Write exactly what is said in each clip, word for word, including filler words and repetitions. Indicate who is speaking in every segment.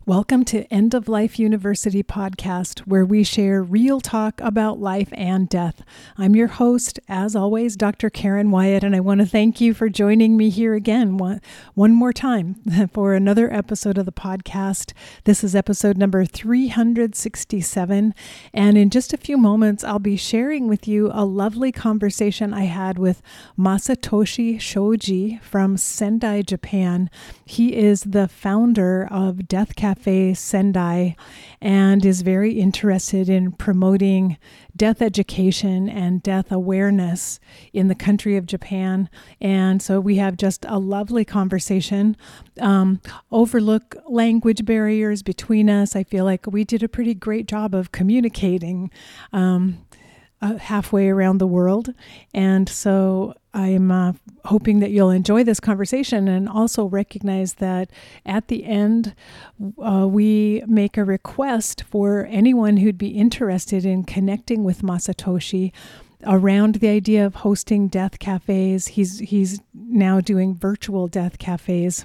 Speaker 1: Welcome to End of Life University podcast, where we share real talk about life and death. I'm your host, as always, Doctor Karen Wyatt, and I want to thank you for joining me here again one, one more time for another episode of the podcast. This is episode number three hundred sixty-seven, and in just a few moments, I'll be sharing with you a lovely conversation I had with Masatoshi Shoji from Sendai, Japan. He is the founder of Death Cafe Sendai and is very interested in promoting death education and death awareness in the country of Japan. And so we have just a lovely conversation. Um, overlook language barriers between us. I feel like we did a pretty great job of communicating um, uh, halfway around the world. And so I'm uh, hoping that you'll enjoy this conversation and also recognize that at the end, uh, we make a request for anyone who'd be interested in connecting with Masatoshi around the idea of hosting death cafes. He's, he's now doing virtual death cafes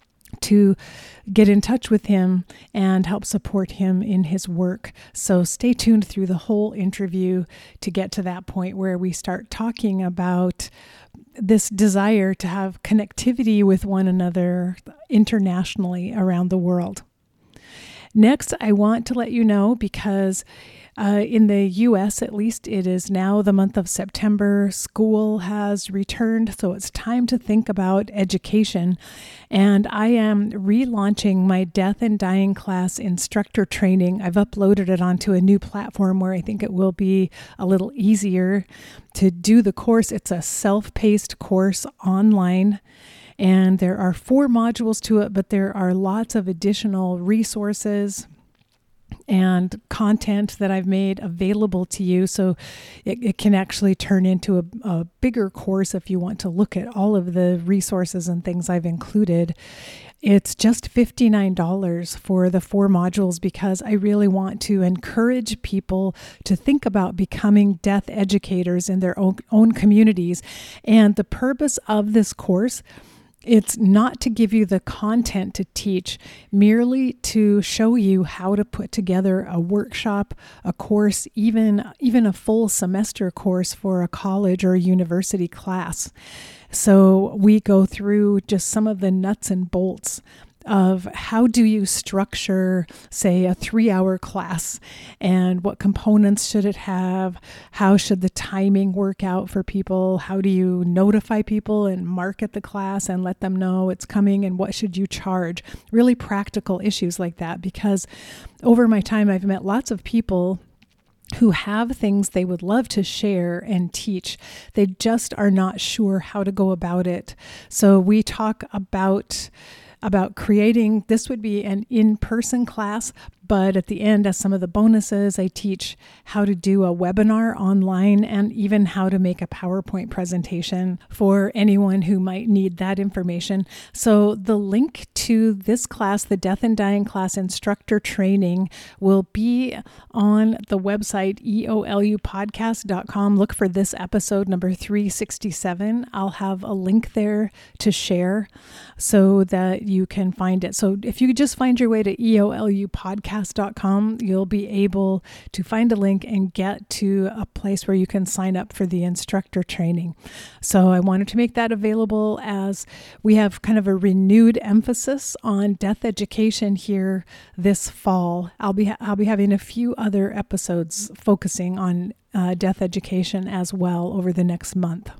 Speaker 1: to get in touch with him and help support him in his work. So stay tuned through the whole interview to get to that point where we start talking about this desire to have connectivity with one another internationally around the world. Next, I want to let you know, because uh, in the U S at least, it is now the month of September. School has returned, so it's time to think about education. And I am relaunching my Death and Dying class instructor training. I've uploaded it onto a new platform where I think it will be a little easier to do the course. It's a self-paced course online. And there are four modules to it, but there are lots of additional resources and content that I've made available to you. So it, it can actually turn into a, a bigger course if you want to look at all of the resources and things I've included. It's just fifty-nine dollars for the four modules because I really want to encourage people to think about becoming death educators in their own, own communities. And the purpose of this course, it's not to give you the content to teach, merely to show you how to put together a workshop, a course, even, even a full semester course for a college or a university class. So we go through just some of the nuts and bolts of how do you structure, say, a three-hour class, and what components should it have? How should the timing work out for people? How do you notify people and market the class and let them know it's coming, and what should you charge? Really practical issues like that, because over my time, I've met lots of people who have things they would love to share and teach. They just are not sure how to go about it. So we talk about about creating, this would be an in-person class, but at the end, as some of the bonuses, I teach how to do a webinar online and even how to make a PowerPoint presentation for anyone who might need that information. So the link to this class, the Death and Dying class instructor training, will be on the website e o l u podcast dot com. Look for this episode number three sixty-seven. I'll have a link there to share so that you can find it. So if you just find your way to e o l u podcast dot com, you'll be able to find a link and get to a place where you can sign up for the instructor training. So I wanted to make that available as we have kind of a renewed emphasis on death education here this fall. I'll be I'll be having a few other episodes focusing on uh, death education as well over the next month.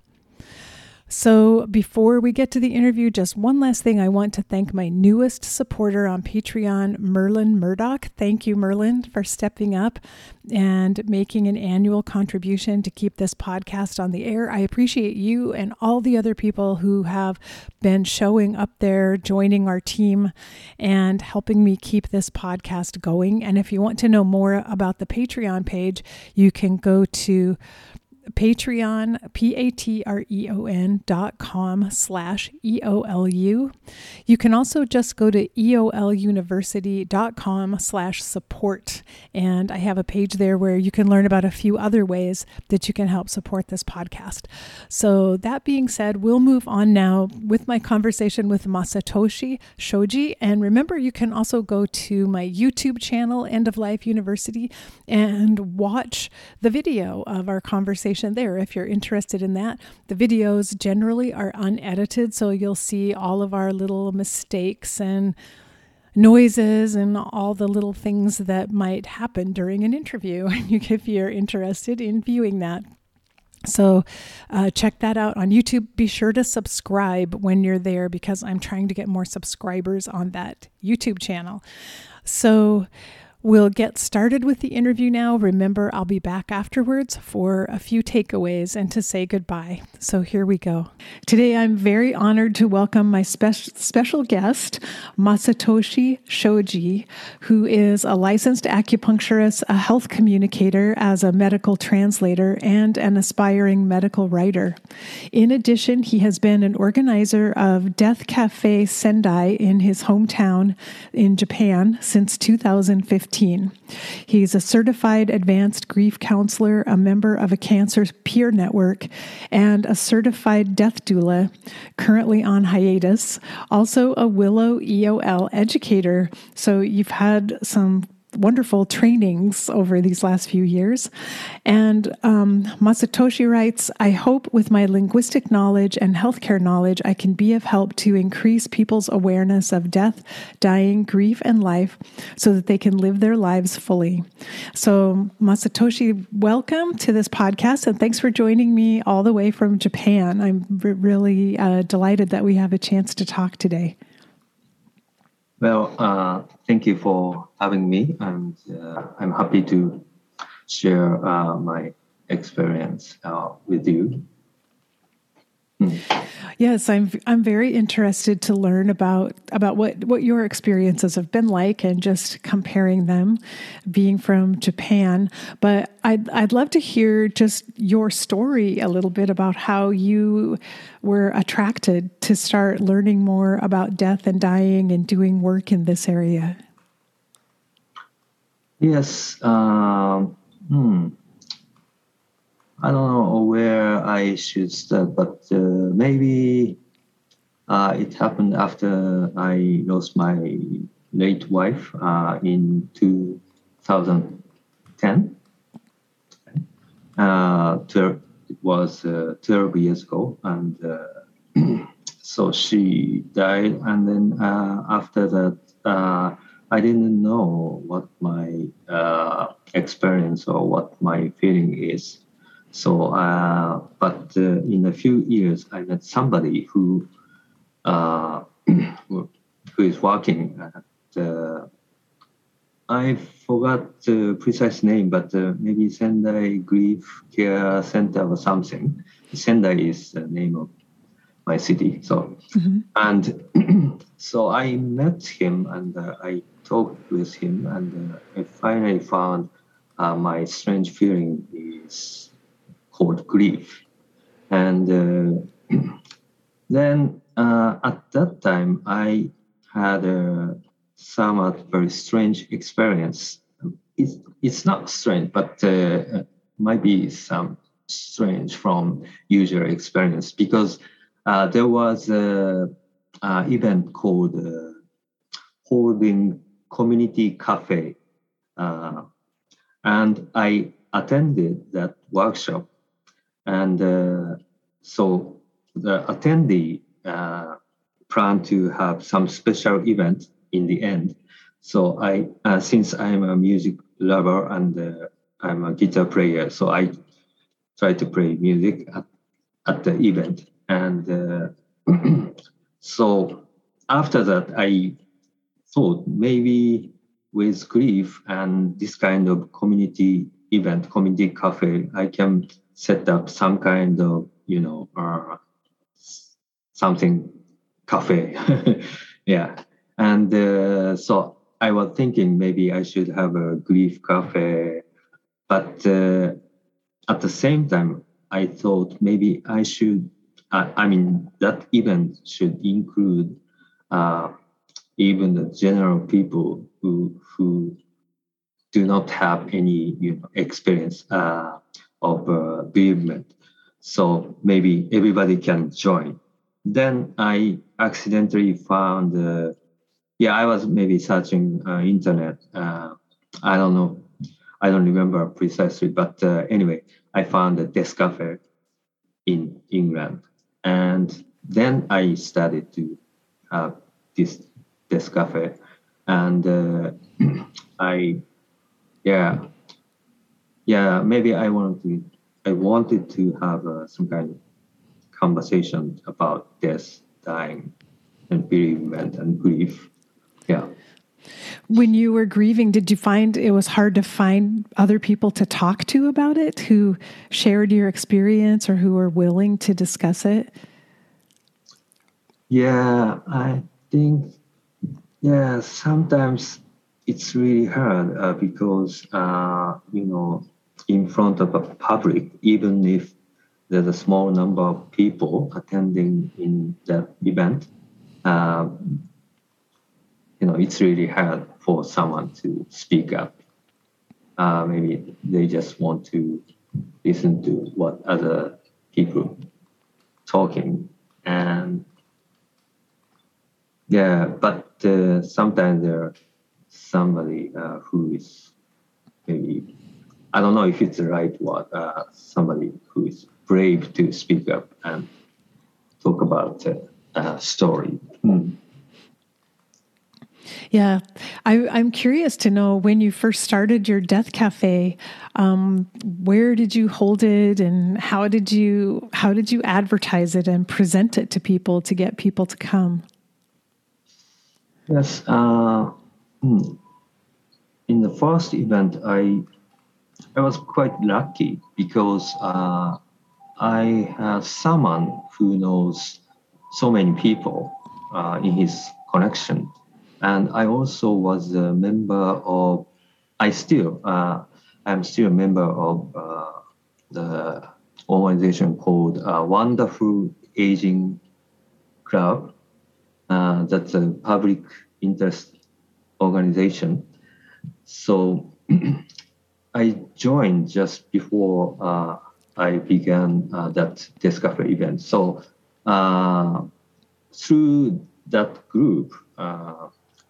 Speaker 1: So before we get to the interview, just one last thing. I want to thank my newest supporter on Patreon, Merlin Murdoch. Thank you, Merlin, for stepping up and making an annual contribution to keep this podcast on the air. I appreciate you and all the other people who have been showing up there, joining our team, and helping me keep this podcast going. And if you want to know more about the Patreon page, you can go to Patreon, P-A-T-R-E-O-N dot com slash E-O-L-U. You can also just go to E O L university dot com slash support. And I have a page there where you can learn about a few other ways that you can help support this podcast. So that being said, we'll move on now with my conversation with Masatoshi Shoji. And remember, you can also go to my YouTube channel, End of Life University, and watch the video of our conversation there if you're interested in that. The videos generally are unedited, so you'll see all of our little mistakes and noises and all the little things that might happen during an interview if you're interested in viewing that. So uh, check that out on YouTube. Be sure to subscribe when you're there because I'm trying to get more subscribers on that YouTube channel. So we'll get started with the interview now. Remember, I'll be back afterwards for a few takeaways and to say goodbye. So here we go. Today, I'm very honored to welcome my spe- special guest, Masatoshi Shoji, who is a licensed acupuncturist, a health communicator as a medical translator, and an aspiring medical writer. In addition, he has been an organizer of Death Cafe Sendai in his hometown in Japan since two thousand fifteen. He's a certified advanced grief counselor, a member of a cancer peer network, and a certified death doula, currently on hiatus, also a Willow E O L educator. So you've had some wonderful trainings over these last few years. And um, Masatoshi writes, I hope with my linguistic knowledge and healthcare knowledge, I can be of help to increase people's awareness of death, dying, grief, and life so that they can live their lives fully. So Masatoshi, welcome to this podcast, and thanks for joining me all the way from Japan. I'm r- really uh, delighted that we have a chance to talk today.
Speaker 2: Well, uh, thank you for having me, and uh, I'm happy to share uh, my experience uh, with you. Mm.
Speaker 1: Yes, I'm I'm very interested to learn about about what, what your experiences have been like and just comparing them, being from Japan. But I'd I'd love to hear just your story a little bit about how you were attracted to start learning more about death and dying and doing work in this area.
Speaker 2: Yes. Um, hmm. I don't know where I should start, but uh, maybe uh, it happened after I lost my late wife uh, in two thousand ten. Uh, twelve, it was uh, twelve years ago, and uh, so she died. And then uh, after that, uh, I didn't know what my uh, experience or what my feeling is. So, uh, but uh, in a few years, I met somebody who uh, who is working at, uh, I forgot the precise name, but uh, maybe Sendai Grief Care Center or something. Sendai is the name of my city. So, mm-hmm. and so I met him and uh, I talked with him, and uh, I finally found uh, my strange feeling is called grief. And uh, then uh, at that time, I had a somewhat very strange experience. It's, it's not strange, but uh, might be some strange from usual experience, because uh, there was an event called uh, Holding Community Cafe. Uh, and I attended that workshop. And uh, so the attendee uh, planned to have some special event in the end. So I, uh, since I'm a music lover and uh, I'm a guitar player, so I try to play music at, at the event. And uh, so after that, I thought maybe with grief and this kind of community event, community cafe, I can set up some kind of, you know, uh, something cafe. Yeah. And uh, so I was thinking maybe I should have a grief cafe. But uh, at the same time, I thought maybe I should, I, I mean, that event should include uh, even the general people who who do not have any you know experience uh, of uh, bereavement. So maybe everybody can join. Then I accidentally found, uh, yeah, I was maybe searching uh, internet. Uh, I don't know, I don't remember precisely, but uh, anyway, I found a desk cafe in England, and then I started to have this desk cafe, and uh, I yeah yeah maybe I wanted to I wanted to have uh, some kind of conversation about death, dying, and bereavement and grief. Yeah.
Speaker 1: When you were grieving, did you find it was hard to find other people to talk to about it who shared your experience or who were willing to discuss it?
Speaker 2: Yeah, I think, yeah, sometimes it's really hard uh, because, uh, you know, in front of a public, even if there's a small number of people attending in that event, uh, you know, it's really hard for someone to speak up. Uh, maybe they just want to listen to what other people talking. And yeah, but uh, sometimes there somebody uh, who is maybe, I don't know if it's the right word, uh, somebody who is brave to speak up and talk about a uh, uh, story. Mm.
Speaker 1: Yeah, I, I'm curious to know when you first started your Death Cafe, um, where did you hold it, and how did you how did you advertise it and present it to people to get people to come?
Speaker 2: Yes, uh, hmm. In the first event, I I was quite lucky because uh, I have someone who knows so many people uh, in his connection. And I also was a member of, I still, uh, I'm still a member of uh, the organization called uh, Wonderful Aging Club. Uh, that's a public interest organization. So I joined just before uh, I began uh, that Death Cafe event. So uh, through that group, uh,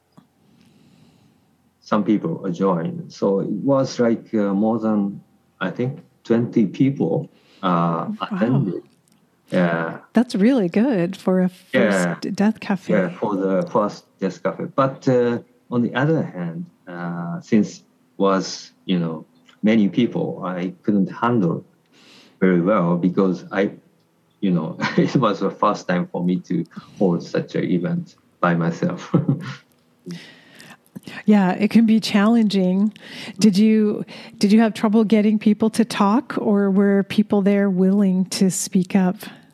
Speaker 2: some people joined. So it was like uh, more than, I think, twenty people uh, attended.
Speaker 1: Wow.
Speaker 2: Yeah.
Speaker 1: That's really good for a first
Speaker 2: Yeah.
Speaker 1: Death Cafe.
Speaker 2: Yeah, for the first Death Cafe. But uh, on the other hand, uh, since was, you know, many people, I couldn't handle very well because I, you know, it was the first time for me to hold such an event by myself.
Speaker 1: Yeah, it can be challenging. Did you did you have trouble getting people to talk, or were people there willing to speak up?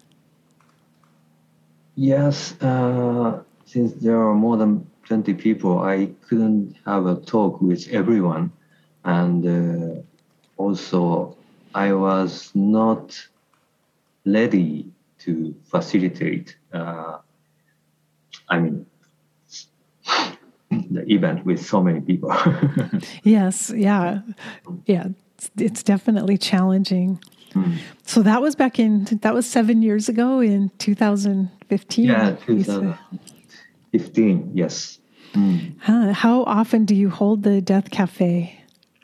Speaker 2: Yes, uh, since there are more than twenty people, I couldn't have a talk with everyone. And uh, also, I was not ready to facilitate, uh, I mean, the event with so many people.
Speaker 1: Yes, yeah. Yeah, it's, it's definitely challenging.
Speaker 2: Mm.
Speaker 1: So that was back in, that was seven years ago in two thousand fifteen.
Speaker 2: Yeah, twenty fifteen, yes. Mm.
Speaker 1: Huh. How often do you hold the Death Cafe?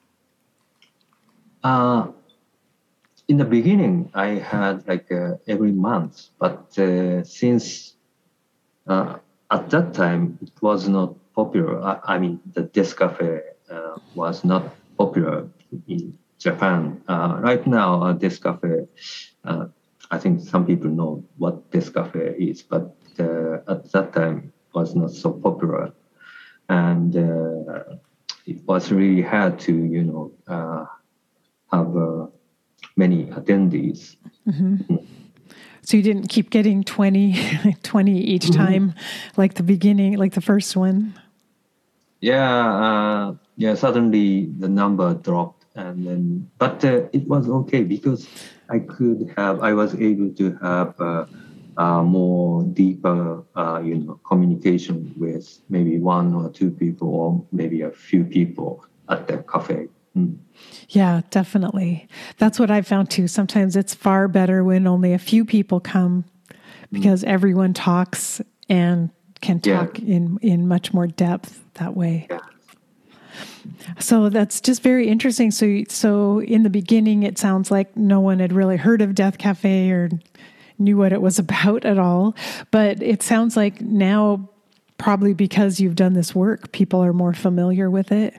Speaker 2: Uh, in the beginning, I had like uh, every month, but uh, since uh, at that time it was not popular. I, I mean, the Death Cafe uh, was not popular in Japan. Uh, right now, uh, Death Cafe, uh, I think some people know what Death Cafe is, but uh, at that time it was not so popular. And uh, it was really hard to, you know, uh, have uh, many attendees.
Speaker 1: Mm-hmm. Mm. So you didn't keep getting twenty, twenty each mm-hmm. time, like the beginning, like the first one?
Speaker 2: Yeah, uh, yeah. Suddenly the number dropped and then but uh, it was okay because I could have I was able to have uh, uh, more deeper uh, you know communication with maybe one or two people or maybe a few people at the cafe. Mm.
Speaker 1: Yeah, definitely. That's what I found too. Sometimes it's far better when only a few people come because mm. everyone talks and can talk yeah. in, in much more depth that way.
Speaker 2: Yeah.
Speaker 1: So that's just very interesting. So, so in the beginning, it sounds like no one had really heard of Death Cafe or knew what it was about at all. But it sounds like now, probably because you've done this work, people are more familiar with it.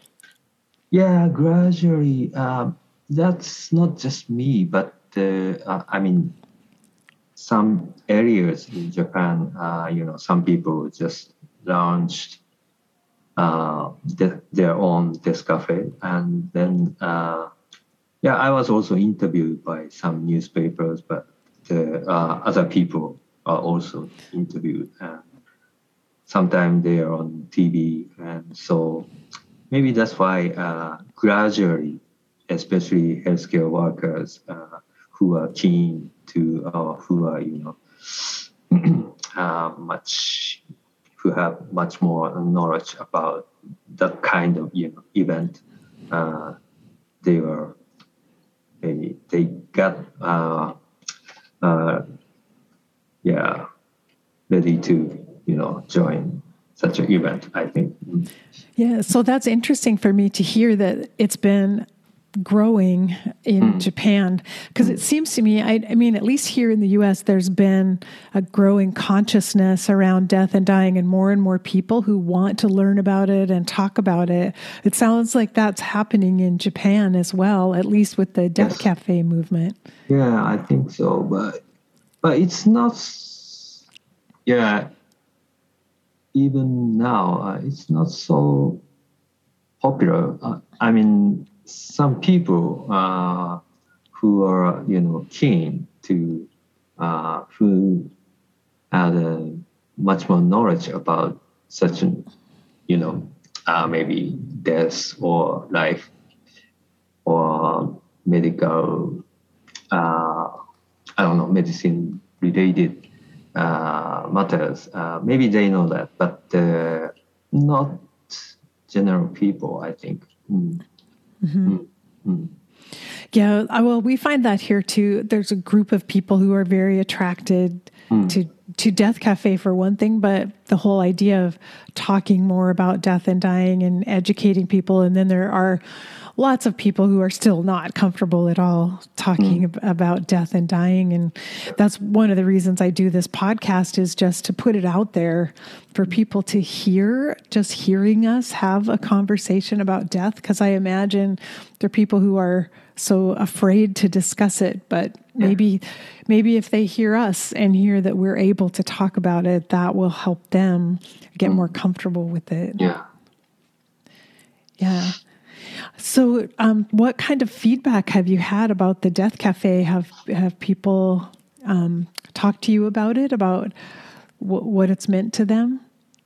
Speaker 2: Yeah, gradually. Um, that's not just me, but uh, uh, I mean, some areas in Japan, uh, you know, some people just launched uh, the, their own desk cafe, and then uh, yeah, I was also interviewed by some newspapers, but the, uh, other people are also interviewed, and sometimes they are on T V, and so. Maybe that's why uh, gradually, especially healthcare workers uh, who are keen to, or who are, you know, uh, much, who have much more knowledge about that kind of, you know, event, uh, they were, they, they got, uh, uh, yeah, ready to, you know, join such an event, I think.
Speaker 1: Yeah, so that's interesting for me to hear that it's been growing in mm. Japan, because mm. it seems to me, I, I mean, at least here in the U S, there's been a growing consciousness around death and dying and more and more people who want to learn about it and talk about it. It sounds like that's happening in Japan as well, at least with the Death yes. Cafe movement.
Speaker 2: Yeah, I think so, but but it's not, yeah, even now, uh, it's not so popular. Uh, I mean, some people uh, who are, you know, keen to, uh, who had uh, much more knowledge about such, an, you know, uh, maybe death or life or medical, uh, I don't know, medicine related Uh, matters. Uh, maybe they know that, but uh, not general people, I think. Mm. Mm-hmm.
Speaker 1: Mm-hmm. Yeah, well, we find that here too. There's a group of people who are very attracted mm. to to Death Cafe for one thing, but the whole idea of talking more about death and dying and educating people. And then there are lots of people who are still not comfortable at all talking mm. ab- about death and dying. And that's one of the reasons I do this podcast, is just to put it out there for people to hear, just hearing us have a conversation about death. Because I imagine there are people who are so afraid to discuss it, but maybe, yeah. maybe if they hear us and hear that we're able to talk about it, that will help them get mm. more comfortable with it.
Speaker 2: Yeah.
Speaker 1: Yeah. So, um, what kind of feedback have you had about the Death Cafe? Have have people um, talked to you about it, about w- what it's meant to them?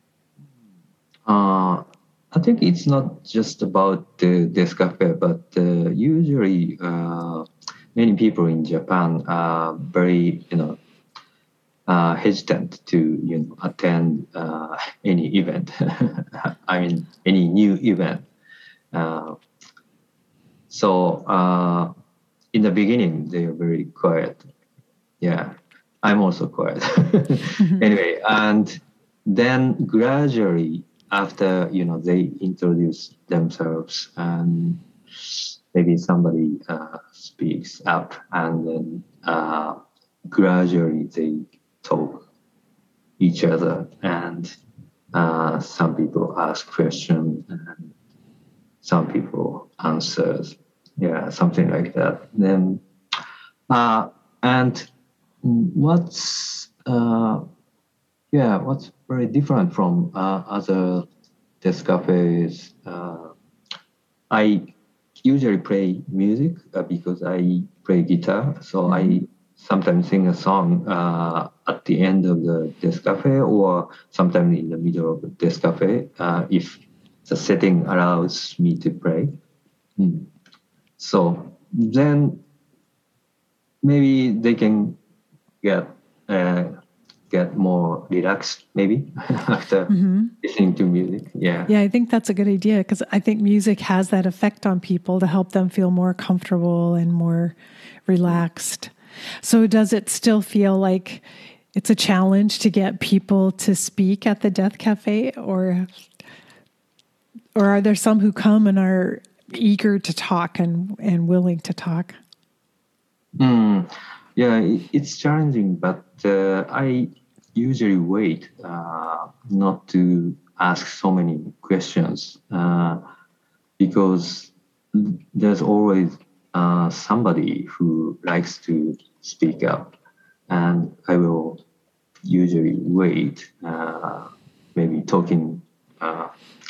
Speaker 2: Uh, I think it's not just about the Death Cafe, but uh, usually uh, many people in Japan are very, you know, uh, hesitant to, you know, attend uh, any event. I mean, any new event. Uh, so uh, in the beginning, they are very quiet. Yeah, I'm also quiet. mm-hmm. Anyway, and then gradually, after, you know, they introduce themselves and maybe somebody uh, speaks up, and then uh, gradually they talk each other, and uh, some people ask questions and some people answers, yeah, something like that. Then, uh, and what's uh, yeah, what's very different from uh, other desk cafes? Uh, I usually play music uh, because I play guitar, so mm-hmm. I sometimes sing a song uh, at the end of the desk cafe, or sometimes in the middle of the desk cafe uh, if the setting allows me to play. Mm. So then maybe they can get uh, get more relaxed maybe after mm-hmm. listening to music. Yeah.
Speaker 1: Yeah, I think that's a good idea because I think music has that effect on people to help them feel more comfortable and more relaxed. So does it still feel like it's a challenge to get people to speak at the Death Cafe, or or are there some who come and are eager to talk and, and willing to talk?
Speaker 2: Mm, yeah, it's challenging, but uh, I usually wait uh, not to ask so many questions uh, because there's always uh, somebody who likes to speak up, and I will usually wait, uh, maybe talking, uh,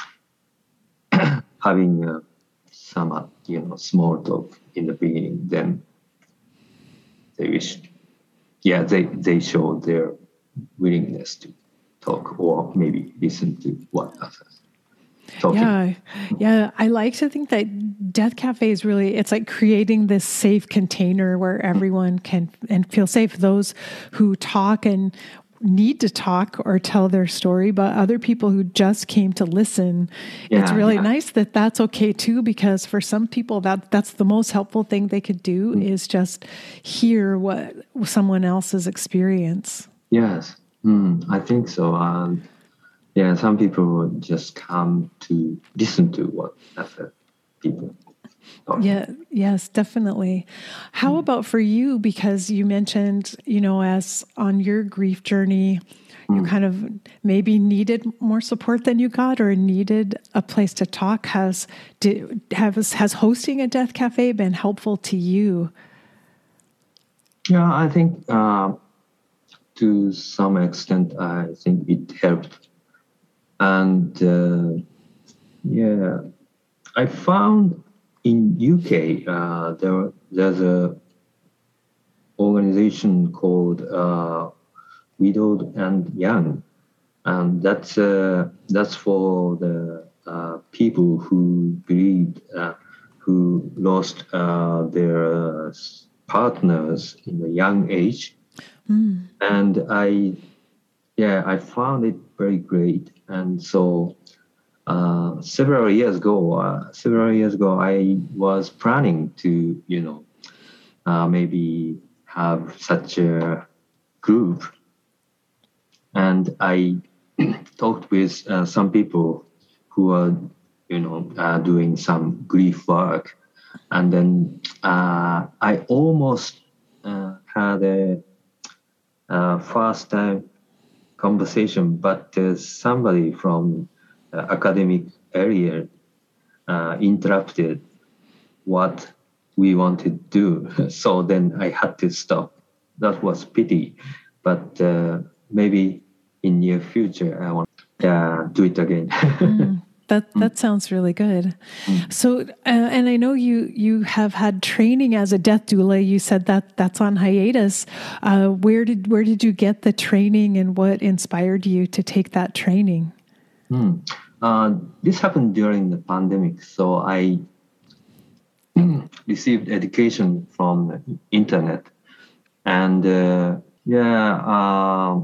Speaker 2: having uh, some uh, you know small talk in the beginning. Then they wish, yeah, they they show their willingness to talk or maybe listen to what others talking.
Speaker 1: Yeah, yeah. I like to think that Death Cafe is really, it's like creating this safe container where everyone can and feel safe. Those who talk and need to talk or tell their story, but other people who just came to listen. Yeah, it's really yeah. nice that that's okay too, because for some people that that's the most helpful thing they could do mm. is just hear what someone else's experience.
Speaker 2: Yes, mm, I think so. Um, yeah, some people just come to listen to what other people talk.
Speaker 1: Yeah, yes, definitely. How mm. about for you? Because you mentioned, you know, as on your grief journey, mm. you kind of maybe needed more support than you got, or needed a place to talk. Has did, has has hosting a Death Cafe been helpful to you?
Speaker 2: Yeah, I think uh, to some extent, I think it helped. And uh, yeah, I found in U K uh, there there's a organization called uh, Widowed and Young, and that's uh, that's for the uh, people who grieved, uh, who lost uh, their uh, partners in a young age, mm. and I yeah I found it very great, and so. Uh, several years ago, uh, several years ago, I was planning to, you know, uh, maybe have such a group, and I talked with uh, some people who are, you know, uh, doing some grief work, and then uh, I almost uh, had a, a first time conversation, but uh, somebody from Uh, academic area uh, interrupted what we wanted to do. So then I had to stop. That was pity. But uh, maybe in near future, I want to uh, do it again.
Speaker 1: mm, that that mm. sounds really good. Mm. So, uh, and I know you you have had training as a death doula. You said that that's on hiatus. Uh, where did where did you get the training, and what inspired you to take that training?
Speaker 2: Hmm. Uh, this happened during the pandemic, so I received education from the internet, and uh, yeah, uh,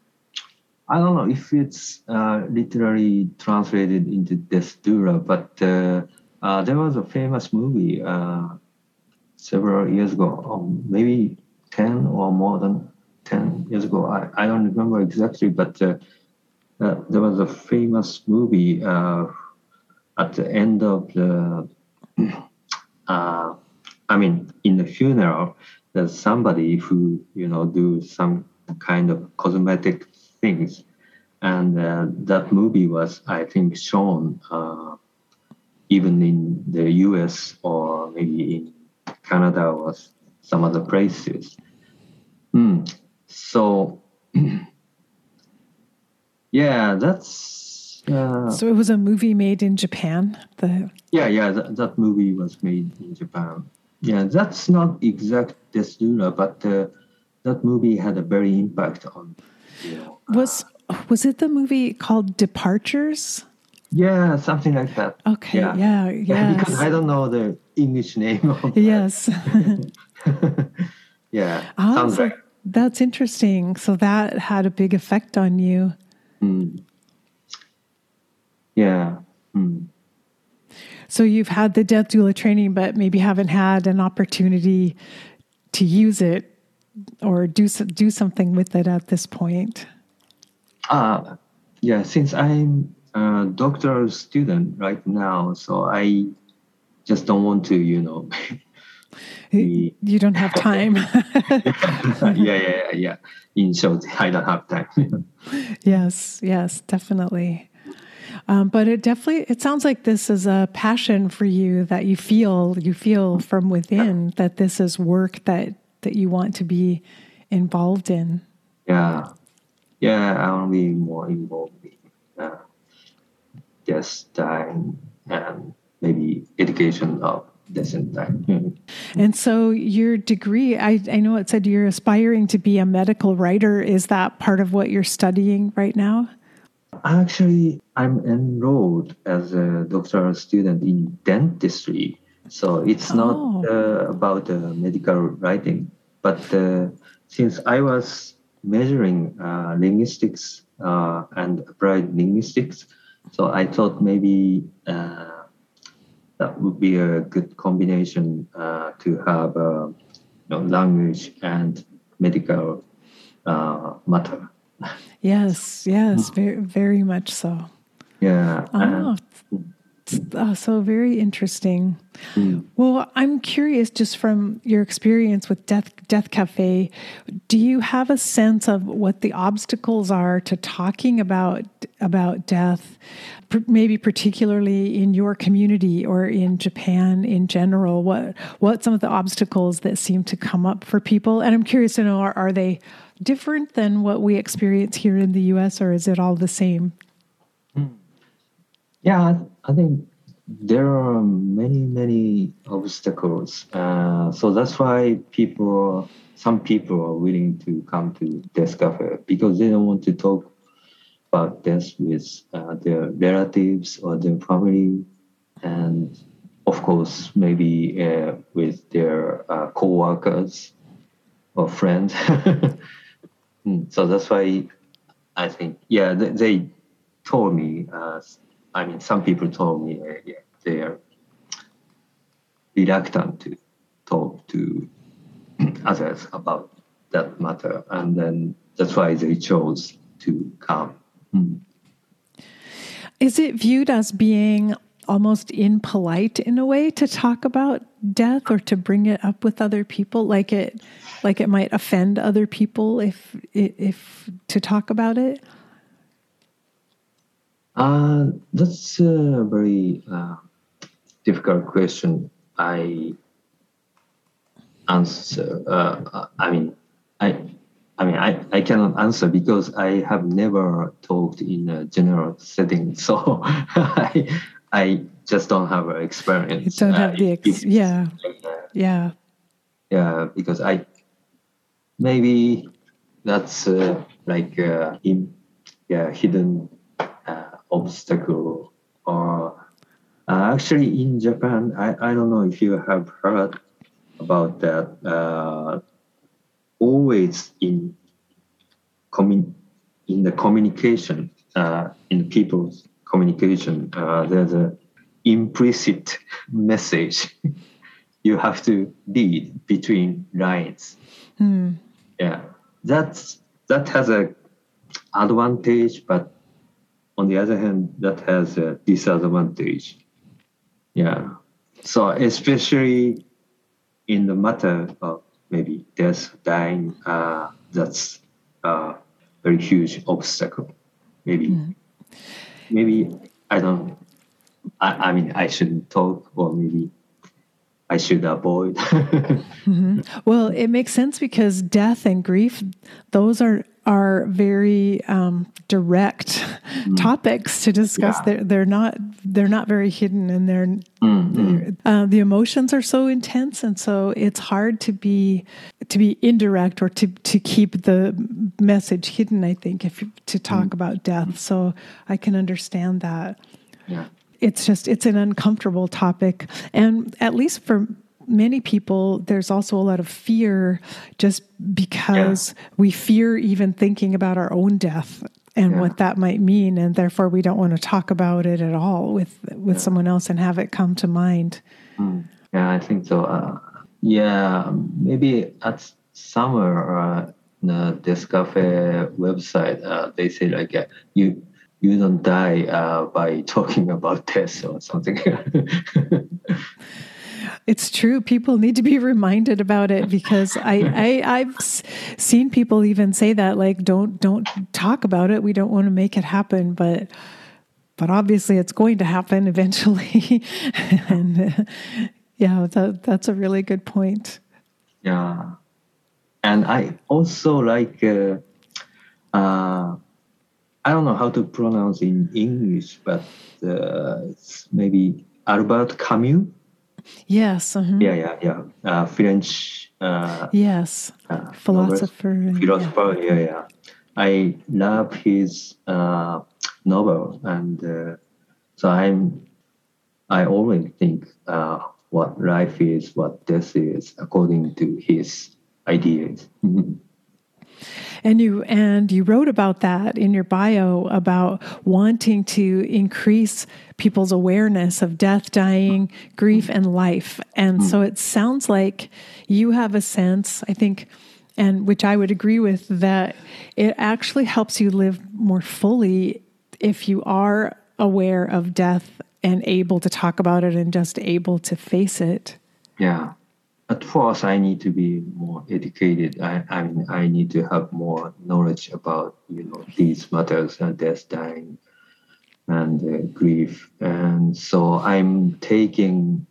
Speaker 2: I don't know if it's uh, literally translated into Death Doula, but uh, uh, there was a famous movie uh, several years ago, um, maybe ten or more than ten years ago. I, I don't remember exactly, but. Uh, Uh, there was a famous movie uh, at the end of the, uh, I mean, in the funeral, there's somebody who, you know, do some kind of cosmetic things. And uh, that movie was, I think, shown uh, even in the U S or maybe in Canada or some other places. Mm. So... Yeah, that's... Uh,
Speaker 1: so it was a movie made in Japan? The
Speaker 2: Yeah, yeah, that, that movie was made in Japan. Yeah, that's not exact Death Doula, but uh, that movie had a very impact on, you know...
Speaker 1: Was, uh, was it the movie called Departures?
Speaker 2: Yeah, something like that.
Speaker 1: Okay,
Speaker 2: Yeah,
Speaker 1: yeah,
Speaker 2: yeah. Because
Speaker 1: yes.
Speaker 2: I don't know the English name of that.
Speaker 1: Yes.
Speaker 2: Yeah,
Speaker 1: Ah,
Speaker 2: sounds
Speaker 1: so
Speaker 2: right.
Speaker 1: that's interesting. So that had a big effect on you.
Speaker 2: Mm. Yeah. Mm.
Speaker 1: So you've had the death doula training, but maybe haven't had an opportunity to use it or do so- do something with it at this point.
Speaker 2: Uh, yeah, since I'm a doctoral student right now, so I just don't want to, you know, be.
Speaker 1: You don't have time.
Speaker 2: yeah, yeah, yeah, yeah. In short, I don't have time.
Speaker 1: Yes, yes, definitely. Um, but it definitely, it sounds like this is a passion for you that you feel, you feel from within that this is work that, that you want to be involved in.
Speaker 2: Yeah, yeah. I want to be more involved in uh, this time and maybe education of the same time. Mhm.
Speaker 1: And so your degree, I, I know it said you're aspiring to be a medical writer. Is that part of what you're studying right now?
Speaker 2: Actually, I'm enrolled as a doctoral student in dentistry. So it's not
Speaker 1: Oh,
Speaker 2: uh, about uh, medical writing, but uh, since I was measuring uh, linguistics uh, and applied linguistics, so I thought maybe uh, that would be a good combination uh, to have uh, you know, language and medical uh, matter.
Speaker 1: yes, yes, very, very much so.
Speaker 2: Yeah, and
Speaker 1: Oh, uh, so very interesting.
Speaker 2: mm,
Speaker 1: Well, I'm curious, just from your experience with Death Death Cafe, do you have a sense of what the obstacles are to talking about about death, maybe particularly in your community or in Japan in general? What what some of the obstacles that seem to come up for people? And I'm curious to know, are, are they different than what we experience here in the U S, or is it all the same?
Speaker 2: yeah, I, I think there are many, many obstacles. Uh, so that's why people, some people are willing to come to Death Cafe because they don't want to talk about death with uh, their relatives or their family, and of course, maybe uh, with their uh, co-workers or friends. Mm, so that's why I think, yeah, they, they told me, uh, I mean, some people told me uh, yeah, they are reluctant to talk to others about that matter. And then that's why they chose to come. Mm.
Speaker 1: Is it viewed as being almost impolite in a way to talk about death or to bring it up with other people, like it like it might offend other people if if to talk about it?
Speaker 2: Uh, that's a very uh, difficult question. I answer. Uh, I mean, I, I mean, I, I cannot answer because I have never talked in a general setting. So I, I just don't have an
Speaker 1: You
Speaker 2: experience.
Speaker 1: don't
Speaker 2: Uh,
Speaker 1: have the
Speaker 2: if,
Speaker 1: ex-
Speaker 2: if,
Speaker 1: yeah,
Speaker 2: uh,
Speaker 1: yeah.
Speaker 2: yeah, because I maybe that's uh, like uh, in yeah hidden uh, obstacle or uh, actually in Japan. I, I don't know if you have heard about that. Uh, always in commun- in the communication, uh, in people's communication, uh, there's a implicit message you have to read between lines.
Speaker 1: Hmm.
Speaker 2: Yeah, that's that has a advantage, but on the other hand, that has a disadvantage. Yeah, so especially in the matter of maybe death, dying, uh, that's a very huge obstacle. Maybe,
Speaker 1: Hmm.
Speaker 2: maybe I don't. I, I mean, I shouldn't talk, or maybe I should avoid.
Speaker 1: Hmm. Well, it makes sense because death and grief, those are are very um, direct
Speaker 2: Mm,
Speaker 1: topics to discuss.
Speaker 2: yeah.
Speaker 1: They're they're not they're not very hidden, and they're,
Speaker 2: Mm, mm,
Speaker 1: they're uh, the emotions are so intense, and so it's hard to be to be indirect or to to keep the message hidden. I think if to talk
Speaker 2: mm,
Speaker 1: about death, so I can understand that.
Speaker 2: Yeah.
Speaker 1: It's just, it's an uncomfortable topic. And at least for many people, there's also a lot of fear just because yeah. we fear even thinking about our own death and yeah. what that might mean. And therefore we don't want to talk about it at all with, with yeah. someone else and have it come to mind.
Speaker 2: Mm. Yeah, I think so. Uh, yeah, maybe at summer, uh, the Descafe website, uh, they say like, uh, you, you don't die uh, by talking about death or something.
Speaker 1: It's true. People need to be reminded about it because I, I, I've seen people even say that, like, don't, don't talk about it. We don't want to make it happen, but, but obviously it's going to happen eventually. and uh, yeah, that, that's a really good point.
Speaker 2: Yeah. And I also like, uh, uh, I don't know how to pronounce in English, but uh, it's maybe Albert Camus.
Speaker 1: Yes. Uh-huh.
Speaker 2: Yeah, yeah, yeah. Uh, French. Uh,
Speaker 1: yes.
Speaker 2: Uh,
Speaker 1: philosopher.
Speaker 2: Novel, philosopher. Yeah. yeah, yeah. I love his uh, novel, and uh, so I'm. I always think uh, what life is, what death is, according to his ideas.
Speaker 1: And you and you wrote about that in your bio about wanting to increase people's awareness of death, dying, grief, and life. And so it sounds like you have a sense, I think, and which I would agree with, that it actually helps you live more fully if you are aware of death and able to talk about it and just able to face it.
Speaker 2: Yeah. At first, I need to be more educated. I, I mean, I need to have more knowledge about, you know, these matters, uh, death, dying, and uh, grief. And so I'm taking,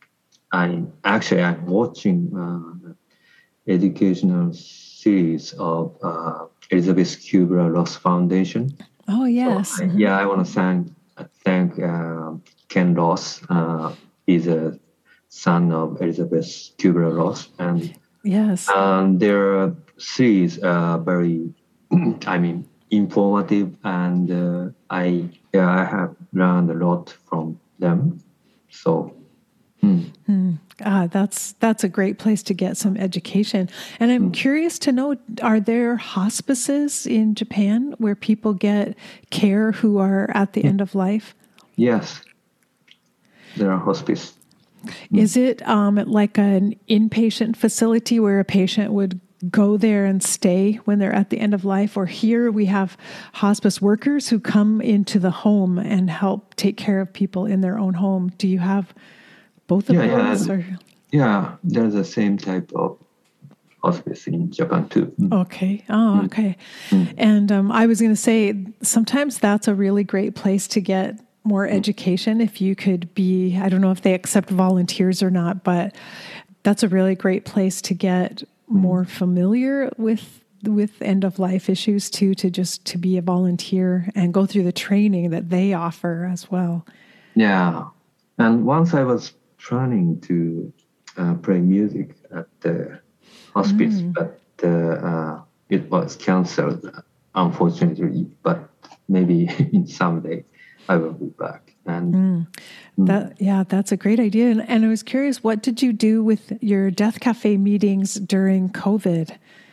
Speaker 2: I actually I'm watching uh, educational series of uh, Elizabeth Kubler-Ross Foundation.
Speaker 1: Oh yes,
Speaker 2: so I, yeah. I want to thank thank uh, Ken Ross. Uh, he's a son of Elizabeth Kubler-Ross, and
Speaker 1: yes,
Speaker 2: um, their series are very, I mean, informative, and uh, I yeah, I have learned a lot from them. So, hmm.
Speaker 1: Hmm. Ah, that's that's a great place to get some education. And I'm hmm. curious to know: are there hospices in Japan where people get care who are at the end of life?
Speaker 2: Yes, there are hospices.
Speaker 1: Is it um, like an inpatient facility where a patient would go there and stay when they're at the end of life? Or here we have hospice workers who come into the home and help take care of people in their own home. Do you have both of
Speaker 2: yeah,
Speaker 1: those?
Speaker 2: Yeah,
Speaker 1: or?
Speaker 2: yeah, there's the same type of hospice in Japan too.
Speaker 1: Okay. Oh, okay. Mm. And um, I was going to say, sometimes that's a really great place to get more education. If you could be, I don't know if they accept volunteers or not, but that's a really great place to get more familiar with with end of life issues too, to just to be a volunteer and go through the training that they offer as well.
Speaker 2: Yeah. And once I was planning to uh, play music at the hospice, mm. but uh, uh, it was canceled, unfortunately, but maybe in someday I will be back. And
Speaker 1: mm. that, yeah, that's a great idea. And, and I was curious, what did you do with your Death Cafe meetings during COVID?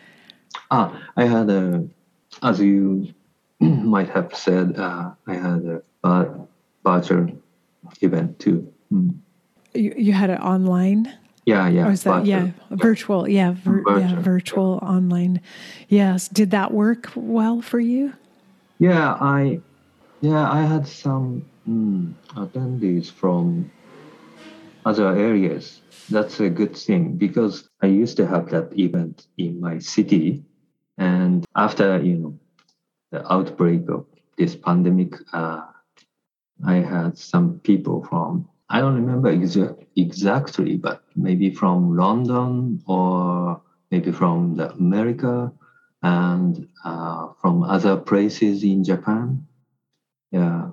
Speaker 2: Ah, I had a, as you might have said, uh, I had a uh, virtual event too. Mm.
Speaker 1: You, you had it online?
Speaker 2: Yeah, yeah.
Speaker 1: Or is that, yeah, virtual, yeah, vir- virtual, yeah, virtual yeah. online. Yes. Did that work well for you?
Speaker 2: Yeah, I, yeah, I had some mm, attendees from other areas. That's a good thing because I used to have that event in my city, and after you know the outbreak of this pandemic, uh, I had some people from, I don't remember exa- exactly, but maybe from London or maybe from the America and uh, from other places in Japan. Yeah,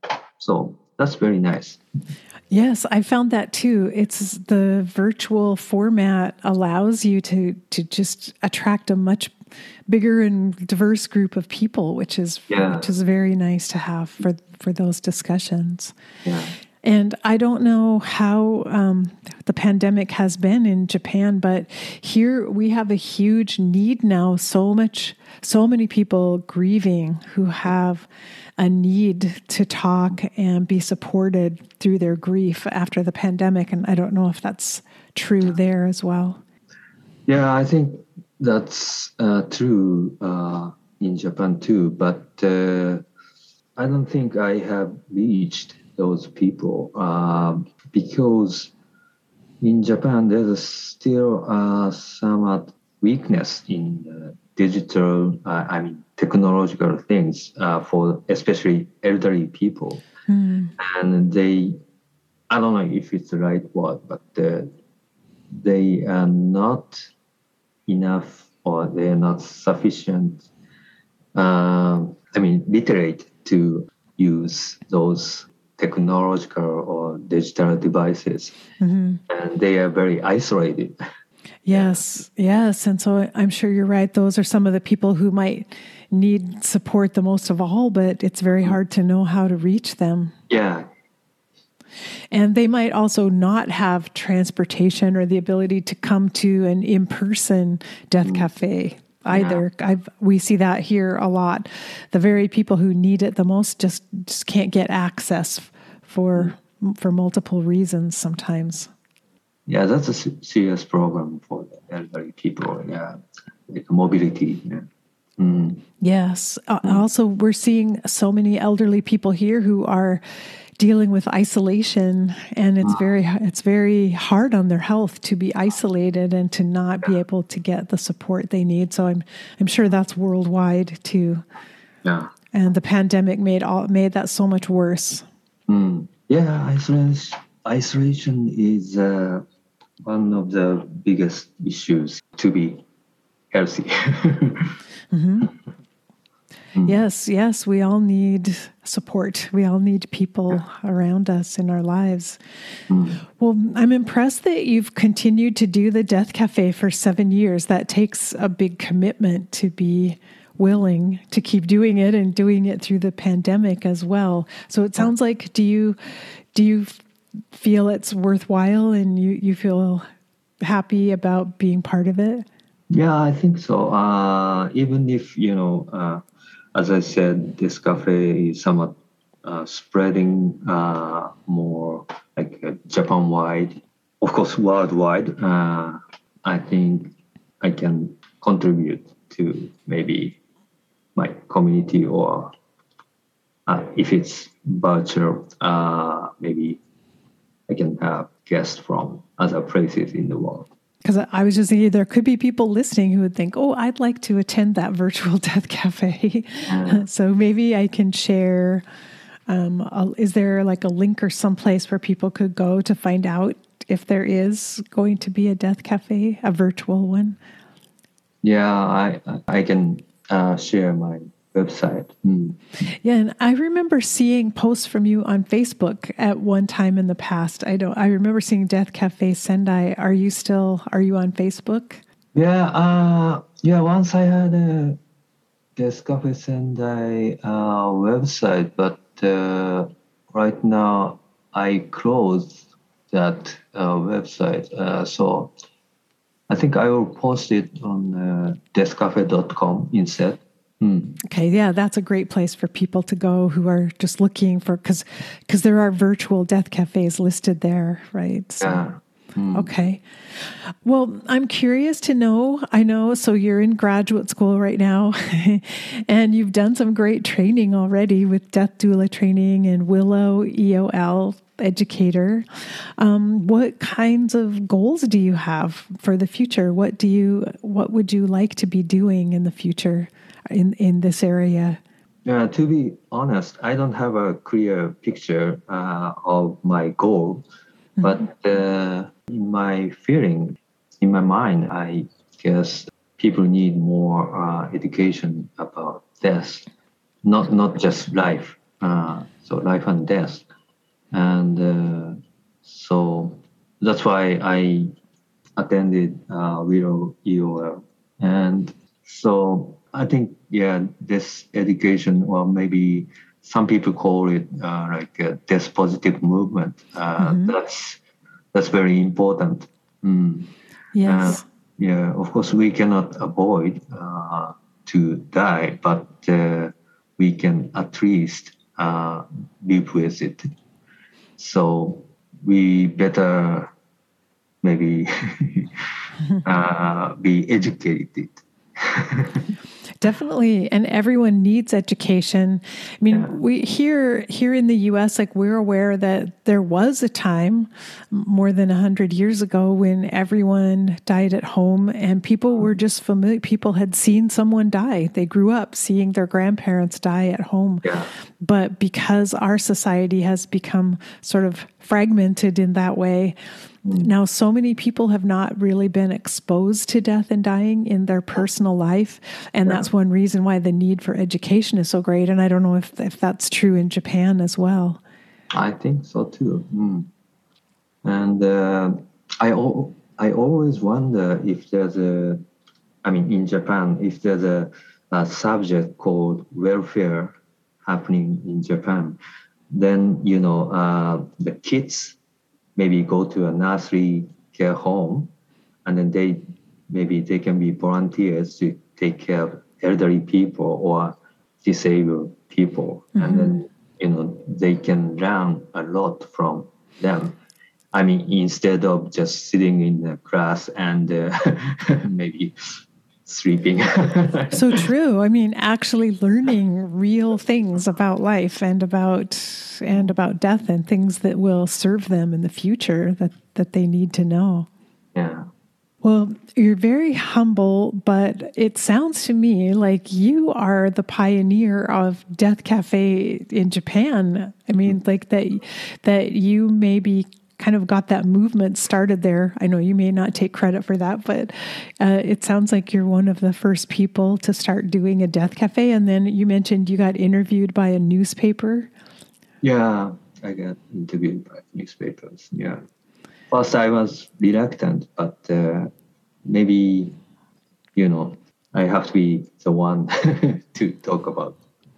Speaker 2: so that's very nice.
Speaker 1: Yes, I found that too. It's the virtual format allows you to to just attract a much bigger and diverse group of people, which is
Speaker 2: Yeah.
Speaker 1: which is very nice to have for for those discussions.
Speaker 2: Yeah.
Speaker 1: And I don't know how um, the pandemic has been in Japan, but here we have a huge need now. So much, so many people grieving who have a need to talk and be supported through their grief after the pandemic. And I don't know if that's true there as well.
Speaker 2: Yeah, I think that's uh, true uh, in Japan too, but uh, I don't think I have reached those people uh, because in Japan there's still uh, somewhat weakness in uh, digital, uh, I mean technological things uh, for especially elderly people,
Speaker 1: Mm.
Speaker 2: and they, I don't know if it's the right word, but uh, they are not enough or they are not sufficient. Um, I mean, literate to use those technological or digital devices,
Speaker 1: Mm-hmm.
Speaker 2: and they are very isolated.
Speaker 1: Yes, yes. And so I'm sure you're right. Those are some of the people who might need support the most of all, but it's very hard to know how to reach them.
Speaker 2: Yeah,
Speaker 1: And they might also not have transportation or the ability to come to an in-person death cafe either.
Speaker 2: Yeah.
Speaker 1: I've we see that here a lot. The very people who need it the most just just can't get access for for multiple reasons sometimes.
Speaker 2: yeah, that's a se- serious problem for the elderly people. Yeah, like mobility. Yeah. Mm.
Speaker 1: Yes. Uh, also, we're seeing so many elderly people here who are dealing with isolation, and it's very it's very hard on their health to be isolated and to not be able to get the support they need. So I'm I'm sure that's worldwide too.
Speaker 2: Yeah.
Speaker 1: And the pandemic made all made that so much worse.
Speaker 2: Mm. Yeah, isolation, isolation is uh, one of the biggest issues to be healthy.
Speaker 1: Mm-hmm.
Speaker 2: Mm.
Speaker 1: Yes, yes, we all need support. We all need people around us in our lives.
Speaker 2: Mm.
Speaker 1: Well, I'm impressed that you've continued to do the Death Cafe for seven years. That takes a big commitment to be willing to keep doing it and doing it through the pandemic as well. So it sounds like, do you do you feel it's worthwhile and you, you feel happy about being part of it?
Speaker 2: Yeah, I think so. Uh, even if, you know, uh, as I said, this cafe is somewhat uh, spreading uh, more like uh, Japan-wide, of course, worldwide. Uh, I think I can contribute to maybe my community, or uh, if it's virtual, uh, maybe I can have guests from other places in the world.
Speaker 1: Because I was just thinking there could be people listening who would think, oh, I'd like to attend that virtual Death Cafe.
Speaker 2: Yeah.
Speaker 1: So maybe I can share, um, a, is there like a link or someplace where people could go to find out if there is going to be a Death Cafe, a virtual one?
Speaker 2: Yeah, I I can uh, share my website. Mm.
Speaker 1: Yeah, and I remember seeing posts from you on Facebook at one time in the past. I don't. I remember seeing Death Cafe Sendai. Are you still? Are you on Facebook?
Speaker 2: Yeah, uh, yeah. Once I had a Death Cafe Sendai uh, website, but uh, right now I closed that uh, website. Uh, so I think I will post it on uh, death cafe dot com instead. Mm.
Speaker 1: Okay, yeah, that's a great place for people to go who are just looking for, because because there are virtual death cafes listed there, right? So,
Speaker 2: Yeah. Mm.
Speaker 1: okay. Well, I'm curious to know, I know, so you're in graduate school right now, and you've done some great training already with death doula training and Willow E O L educator. Um, what kinds of goals do you have for the future? What do you, what would you like to be doing in the future in, in this area?
Speaker 2: Yeah, to be honest, I don't have a clear picture uh, of my goal, mm-hmm. but uh, in my feeling, in my mind, I guess people need more uh, education about death, not not just life. Uh, so life and death, and uh, so that's why I attended uh, Willow E O L, and So I think, yeah, this education, or maybe some people call it uh, like a death positive movement. Uh,
Speaker 1: Mm-hmm.
Speaker 2: that's that's very important. Mm. Uh,
Speaker 1: Yes.
Speaker 2: yeah, of course, we cannot avoid uh, to die, but uh, we can at least uh, live with it. So we better maybe uh, be educated.
Speaker 1: Definitely, and everyone needs education. I mean,
Speaker 2: Yeah.
Speaker 1: we here here in the U S, like we're aware that there was a time more than a hundred years ago when everyone died at home, and people were just familiar. People had seen someone die. They grew up seeing their grandparents die at home.
Speaker 2: Yeah.
Speaker 1: But because our society has become sort of fragmented in that way, now, so many people have not really been exposed to death and dying in their personal life. And
Speaker 2: Yeah.
Speaker 1: that's one reason why the need for education is so great. And I don't know if, if that's true in Japan as well.
Speaker 2: I think so too. Mm. And uh, I, al- I always wonder if there's a, I mean, in Japan, if there's a, a subject called welfare happening in Japan, then, you know, uh, the kids maybe go to a nursery care home, and then they maybe they can be volunteers to take care of elderly people or disabled people, mm-hmm. and then you know they can learn a lot from them. I mean, instead of just sitting in the class and uh, maybe sleeping.
Speaker 1: So true. I mean, actually learning real things about life and about and about death and things that will serve them in the future that, that they need to know.
Speaker 2: Yeah.
Speaker 1: Well, you're very humble, but it sounds to me like you are the pioneer of Death Cafe in Japan. I mean, like that that you maybe kind of got that movement started there. I know you may not take credit for that, but uh, it sounds like you're one of the first people to start doing a Death Cafe. And then you mentioned you got interviewed by a newspaper.
Speaker 2: Yeah, I got interviewed by newspapers. Yeah. First, I was reluctant, but uh, maybe, you know, I have to be the one to talk about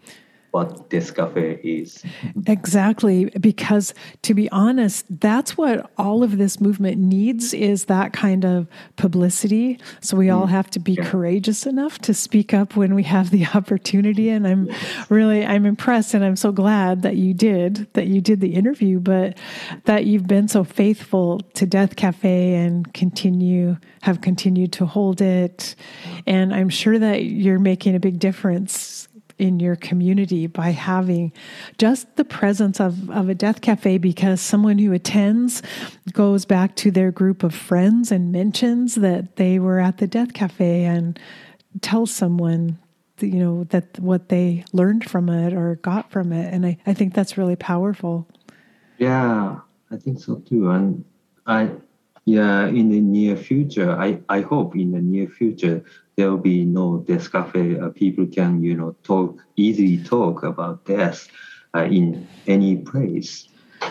Speaker 2: what this cafe is.
Speaker 1: Exactly. Because to be honest, that's what all of this movement needs is that kind of publicity. So we all have to be yeah. courageous enough to speak up when we have the opportunity. And I'm really, I'm impressed and I'm so glad that you did, that you did the interview, but that you've been so faithful to Death Cafe and continue, have continued to hold it. And I'm sure that you're making a big difference in your community by having just the presence of, of a Death Cafe, because someone who attends goes back to their group of friends and mentions that they were at the Death Cafe and tells someone, you know, that what they learned from it or got from it. And I, I think that's really powerful.
Speaker 2: Yeah, I think so too. And I, yeah, in the near future, I, I hope in the near future, there will be no death cafe. Uh, people can, you know, talk, easily talk about death uh, in any place.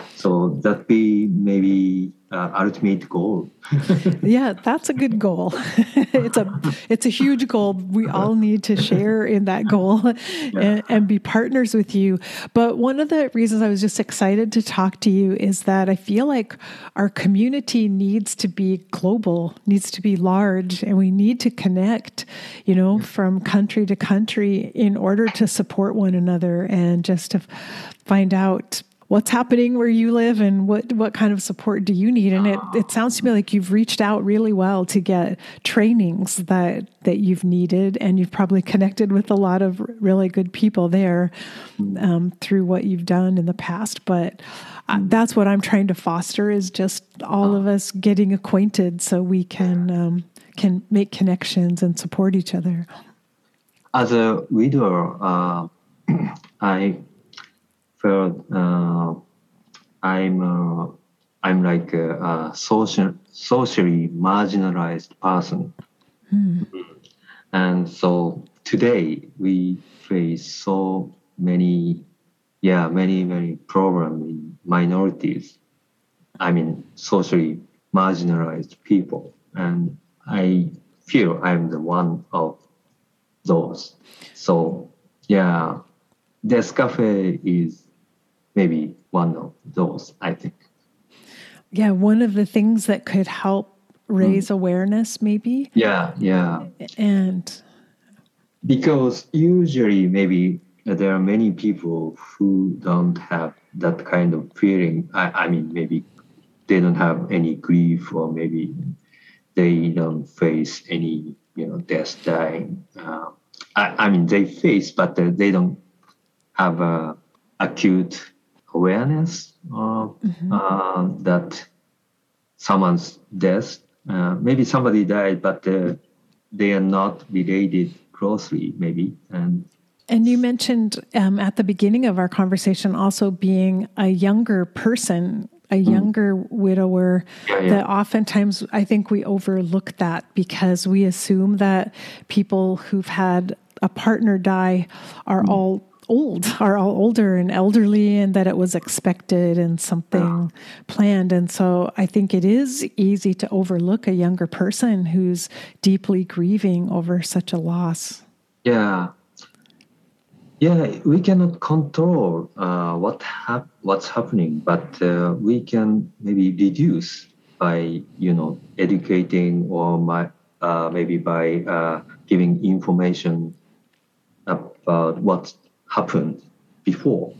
Speaker 2: So that be maybe uh, ultimate goal.
Speaker 1: Yeah, that's a good goal. It's a it's a huge goal. We all need to share in that goal yeah. and, and be partners with you. But one of the reasons I was just excited to talk to you is that I feel like our community needs to be global, needs to be large, and we need to connect, you know, from country to country in order to support one another and just to find out what's happening where you live and what, what kind of support do you need? And it, it sounds to me like you've reached out really well to get trainings that, that you've needed, and you've probably connected with a lot of really good people there um, through what you've done in the past. But uh, that's what I'm trying to foster, is just all of us getting acquainted so we can um, can make connections and support each other.
Speaker 2: As a widower, uh, I felt uh, I'm uh, I'm like a, a social socially marginalized person, hmm. and so today we face so many, yeah, many many problems in minorities. I mean, socially marginalized people, and I feel I'm the one of those. So yeah, Desk Cafe is maybe one of those, I think.
Speaker 1: Yeah, one of the things that could help raise mm. awareness, maybe.
Speaker 2: Yeah, yeah.
Speaker 1: And
Speaker 2: because usually maybe there are many people who don't have that kind of feeling. I, I mean, maybe they don't have any grief, or maybe they don't face any, you know, death, dying. Uh, I, I mean, they face, but they don't have a acute awareness of mm-hmm. uh, that someone's death. Uh, maybe somebody died, but uh, they are not related closely, maybe. And
Speaker 1: and you mentioned um, at the beginning of our conversation also being a younger person, a younger mm. widower,
Speaker 2: yeah, yeah.
Speaker 1: that oftentimes I think we overlook that because we assume that people who've had a partner die are mm. all old, are all older and elderly, and that it was expected and something yeah. planned. And so I think it is easy to overlook a younger person who's deeply grieving over such a loss.
Speaker 2: Yeah. Yeah, we cannot control uh, what hap- what's happening, but uh, we can maybe reduce by, you know, educating, or my, uh, maybe by uh, giving information about what happened before.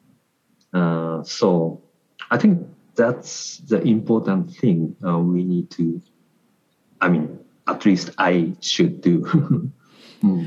Speaker 2: Uh, so I think that's the important thing uh, we need to, I mean, at least I should do. mm.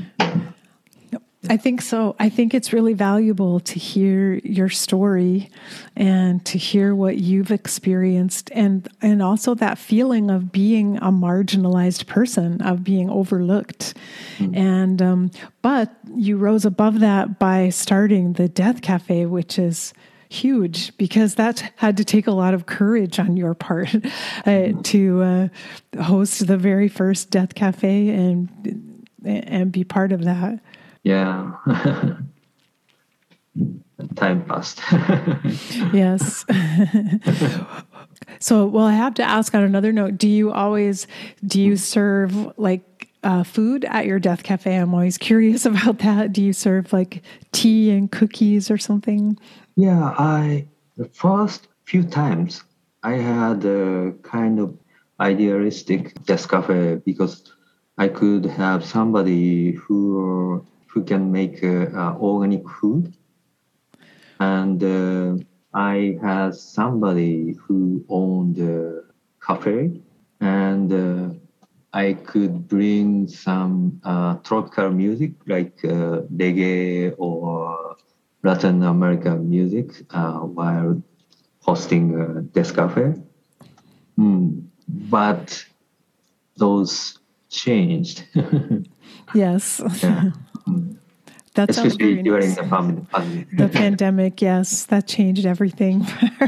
Speaker 1: I think so. I think it's really valuable to hear your story and to hear what you've experienced, and and also that feeling of being a marginalized person, of being overlooked. Mm. And um, but you rose above that by starting the Death Cafe, which is huge, because that had to take a lot of courage on your part uh, to uh, host the very first Death Cafe and and be part of that.
Speaker 2: Yeah. Time passed.
Speaker 1: Yes. So, well, I have to ask on another note, do you always, do you serve like uh, food at your Death Cafe? I'm always curious about that. Do you serve like tea and cookies or something?
Speaker 2: Yeah, I, the first few times I had a kind of idealistic Death Cafe, because I could have somebody who who can make uh, uh, organic food. And uh, I had somebody who owned a cafe, and uh, I could bring some uh, tropical music like uh, reggae or Latin American music uh, while hosting a Death Cafe. Mm. But those changed.
Speaker 1: Yes.
Speaker 2: Yeah. Mm.
Speaker 1: That
Speaker 2: Especially during
Speaker 1: nice.
Speaker 2: the pandemic.
Speaker 1: The pandemic, yes, that changed everything.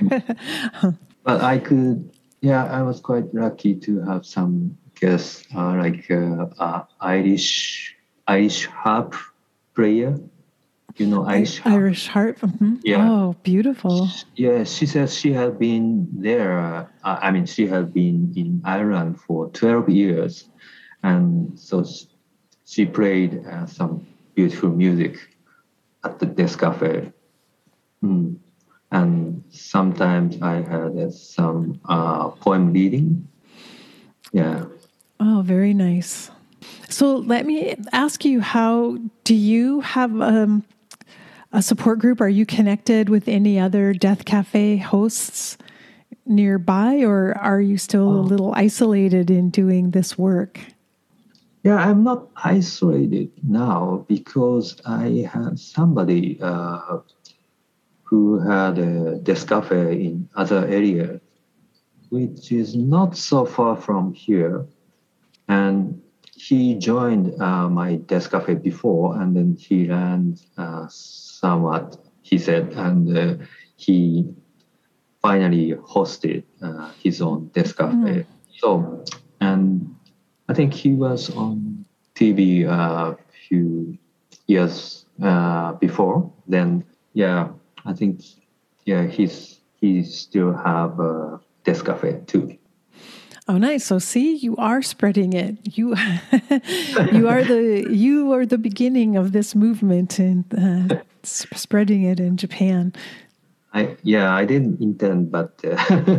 Speaker 2: But I could, yeah, I was quite lucky to have some guests, uh, like uh, uh, Irish Irish harp player. You know, Irish
Speaker 1: harp. Irish harp. Mm-hmm.
Speaker 2: Yeah.
Speaker 1: Oh, beautiful.
Speaker 2: Yeah, she says she had been there. Uh, I mean, she had been in Ireland for twelve years, and so she played uh, some beautiful music at the Death Cafe. Mm. And sometimes I had uh, some uh, poem reading. Yeah.
Speaker 1: Oh, very nice. So let me ask you, how do you have um, a support group? Are you connected with any other Death Cafe hosts nearby, or are you still oh. a little isolated in doing this work?
Speaker 2: Yeah, I'm not isolated now, because I have somebody uh, who had a Death Cafe in other area, which is not so far from here. And he joined uh, my Death Cafe before, and then he learned uh, somewhat, he said, and uh, he finally hosted uh, his own Death Cafe. Mm. So, and I think he was on T V a uh, few years uh, before. Then, yeah, I think, yeah, he's he still have a Death Cafe too.
Speaker 1: Oh, nice. So see, you are spreading it. You, you are the, you are the beginning of this movement and uh, sp- spreading it in Japan.
Speaker 2: I, yeah, I didn't intend, but uh,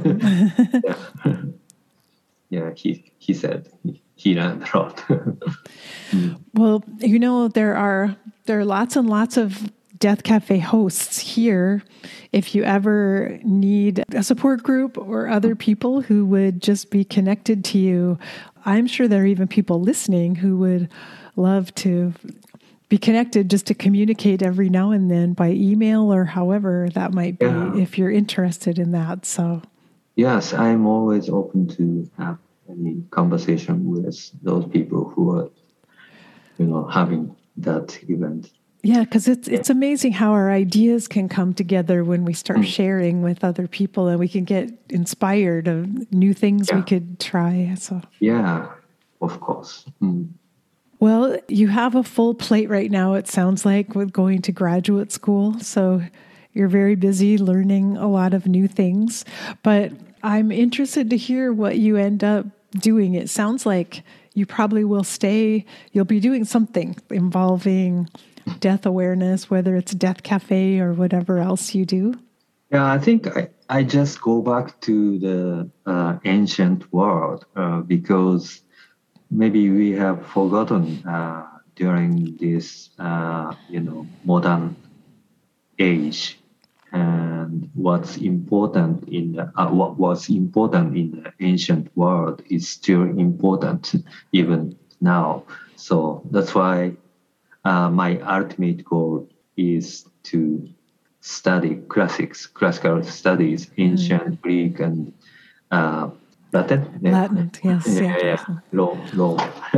Speaker 2: yeah. yeah, he, he said he, he learned a lot. mm.
Speaker 1: Well, you know, there are, there are lots and lots of Death Cafe hosts here. If you ever need a support group or other people who would just be connected to you, I'm sure there are even people listening who would love to be connected just to communicate every now and then by email or however that might be, yeah. if you're interested in that. So,
Speaker 2: yes, I'm always open to have any conversation with those people who are, you know, having that event.
Speaker 1: Yeah, because it's it's amazing how our ideas can come together when we start mm. sharing with other people, and we can get inspired of new things yeah. we could try. So
Speaker 2: yeah, of course. Mm.
Speaker 1: Well, you have a full plate right now, it sounds like, with going to graduate school. So you're very busy learning a lot of new things. But I'm interested to hear what you end up doing. It sounds like you probably will stay, you'll be doing something involving death awareness, whether it's Death Cafe or whatever else you do.
Speaker 2: Yeah, I think I, I just go back to the uh, ancient world uh, because maybe we have forgotten uh, during this, uh, you know, modern age, and what's important in the, uh, what was important in the ancient world is still important even now. So that's why uh, my ultimate goal is to study classics, classical studies, ancient mm. Greek and uh, Latin.
Speaker 1: Latin,
Speaker 2: yeah.
Speaker 1: yes.
Speaker 2: Yeah, yeah, yeah. Rome, Rome.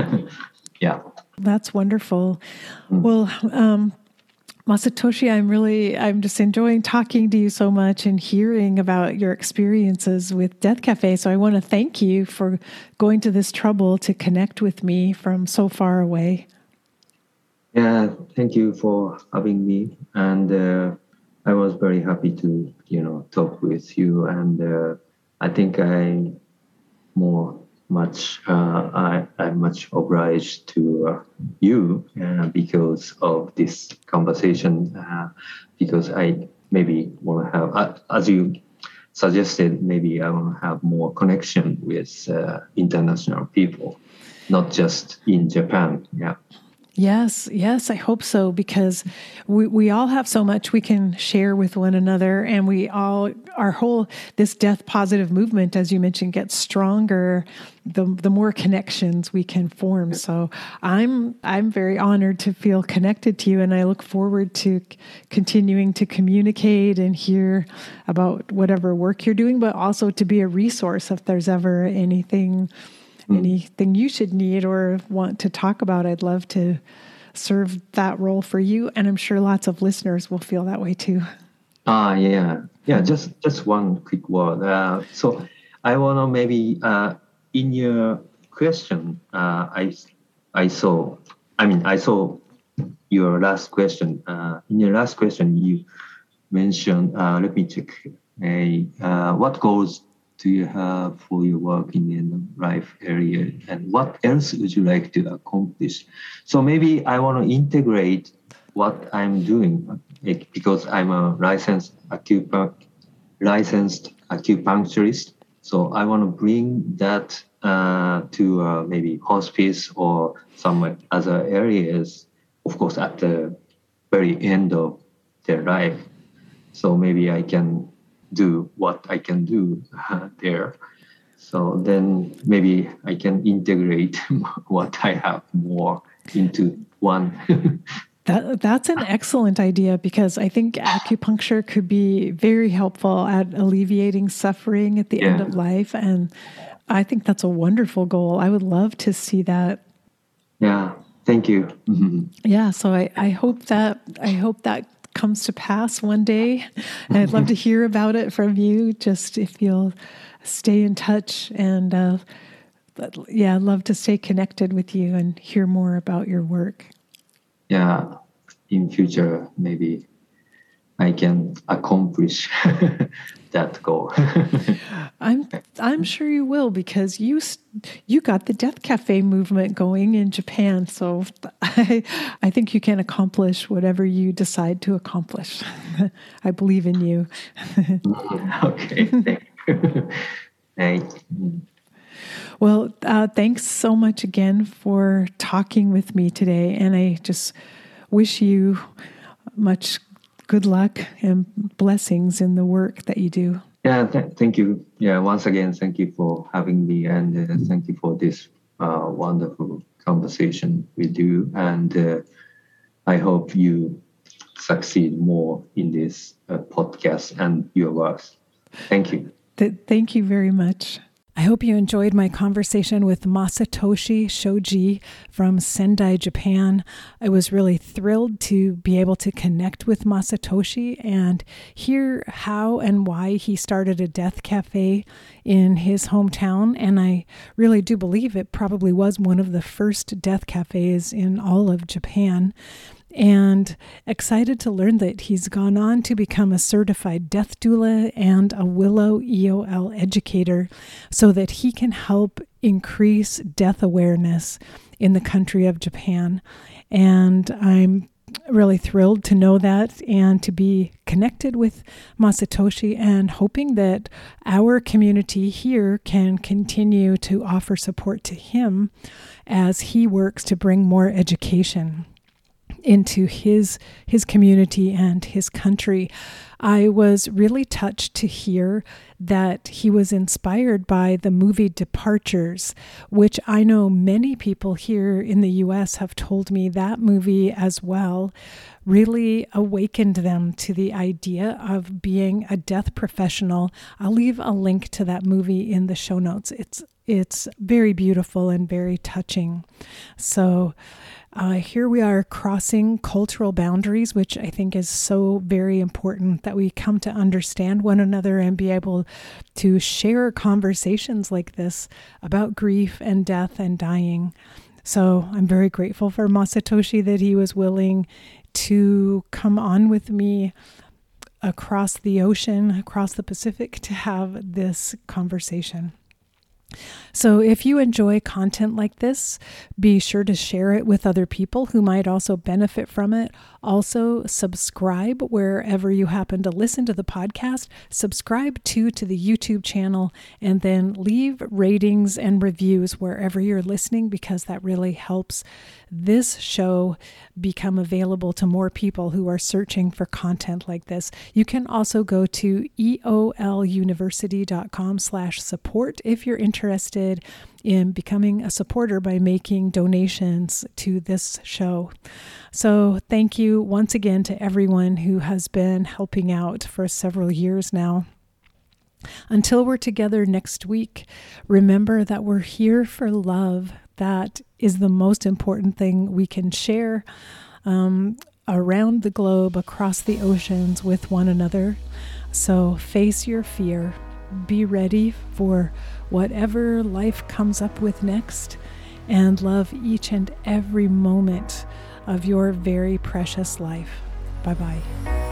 Speaker 2: yeah.
Speaker 1: That's wonderful. Mm. Well, um, Masatoshi, I'm really, I'm just enjoying talking to you so much and hearing about your experiences with Death Cafe. So I want to thank you for going to this trouble to connect with me from so far away.
Speaker 2: Yeah, thank you for having me. And uh, I was very happy to, you know, talk with you. And uh, I think I more much, uh, I, I'm much obliged to uh, you uh, because of this conversation, uh, because I maybe want to have, uh, as you suggested, maybe I want to have more connection with uh, international people, not just in Japan. Yeah.
Speaker 1: Yes, yes, I hope so, because we, we all have so much we can share with one another, and we all, our whole, this death positive movement, as you mentioned, gets stronger the the more connections we can form. So I'm I'm very honored to feel connected to you, and I look forward to c- continuing to communicate and hear about whatever work you're doing, but also to be a resource if there's ever anything anything you should need or want to talk about. I'd love to serve that role for you. And I'm sure lots of listeners will feel that way too.
Speaker 2: Ah, uh, yeah. Yeah, just just one quick word. Uh, so I want to maybe, uh, in your question, uh, I, I saw, I mean, I saw your last question. Uh, in your last question, you mentioned, uh, let me check, a, uh, what goals do you have for your work in the end of life area, and what else would you like to accomplish? So maybe I want to integrate what I'm doing, like, because I'm a licensed acupunc- licensed acupuncturist. So I want to bring that uh, to uh, maybe hospice or some other areas, of course, at the very end of their life. So maybe I can do what I can do uh, there. So then maybe I can integrate what I have more into one.
Speaker 1: That that's an excellent idea, because I think acupuncture could be very helpful at alleviating suffering at the yeah. end of life. And I think that's a wonderful goal. I would love to see that.
Speaker 2: Yeah, thank you. Mm-hmm.
Speaker 1: Yeah, so I, I hope that I hope that comes to pass one day. And I'd love to hear about it from you, just if you'll stay in touch. And uh, yeah, I'd love to stay connected with you and hear more about your work.
Speaker 2: Yeah, in future, maybe I can accomplish that goal.
Speaker 1: I'm I'm sure you will, because you you got the Death Cafe movement going in Japan. So I I think you can accomplish whatever you decide to accomplish. I believe in you.
Speaker 2: Okay, thank you. Thank you.
Speaker 1: Well, uh, thanks so much again for talking with me today, and I just wish you much good luck and blessings in the work that you do.
Speaker 2: Yeah, th- thank you. Yeah, once again, thank you for having me, and uh, thank you for this uh, wonderful conversation with you. And uh, I hope you succeed more in this uh, podcast and your works. Thank you.
Speaker 1: Th- thank you very much. I hope you enjoyed my conversation with Masatoshi Shoji from Sendai, Japan. I was really thrilled to be able to connect with Masatoshi and hear how and why he started a death cafe in his hometown. And I really do believe it probably was one of the first death cafes in all of Japan. And excited to learn that he's gone on to become a certified death doula and a Willow E O L educator so that he can help increase death awareness in the country of Japan. And I'm really thrilled to know that and to be connected with Masatoshi, and hoping that our community here can continue to offer support to him as he works to bring more education into his his community and his country. I was really touched to hear that he was inspired by the movie Departures, which I know many people here in the U S have told me that movie as well really awakened them to the idea of being a death professional. I'll leave a link to that movie in the show notes. It's it's very beautiful and very touching. So Uh, here we are crossing cultural boundaries, which I think is so very important, that we come to understand one another and be able to share conversations like this about grief and death and dying. So I'm very grateful for Masatoshi that he was willing to come on with me across the ocean, across the Pacific, to have this conversation. So if you enjoy content like this, be sure to share it with other people who might also benefit from it. Also, subscribe wherever you happen to listen to the podcast. Subscribe too to the YouTube channel, and then leave ratings and reviews wherever you're listening, because that really helps this show become available to more people who are searching for content like this. You can also go to eoluniversity.com slash support if you're interested in becoming a supporter by making donations to this show. So thank you once again to everyone who has been helping out for several years now. Until we're together next week, remember that we're here for love. That is the most important thing we can share um, around the globe, across the oceans, with one another. So face your fear. Be ready for whatever life comes up with next, and love each and every moment of your very precious life. Bye-bye.